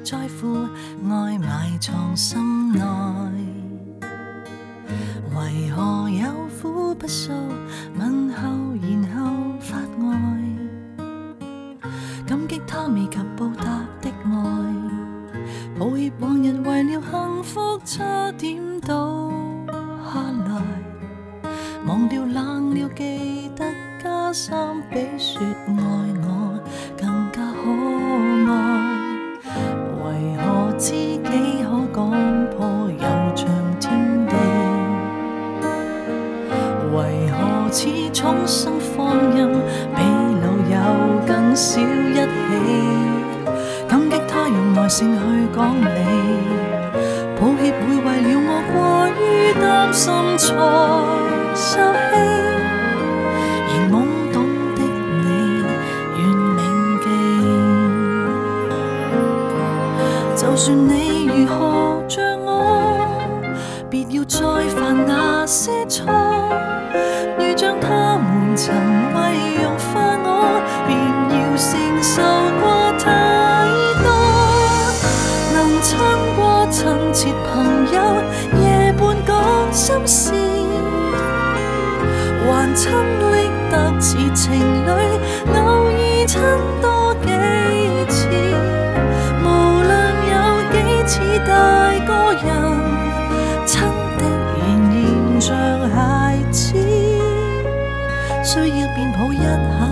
在乎，愛埋藏心內。為何有苦不訴，問候然後發呆？感激他未及報答的愛，抱歉往日為了幸福差點倒下來，忘掉冷了記得加衫比說愛我更加可愛。為何知己可講破又像天地？為何似重生放任，比老友更少一起？感激他用耐性去講理，抱歉會為了我過於擔心才受氣，而懵懂的你願銘記。就算你如何像我，別要再犯那些錯，如像他們曾為養化我，便要承受過太多。能親過親切朋友，夜半講心事，還親昵得似情侶，偶爾親多幾次。無論有幾似大個人，親的仍然像孩子，需要便抱一下。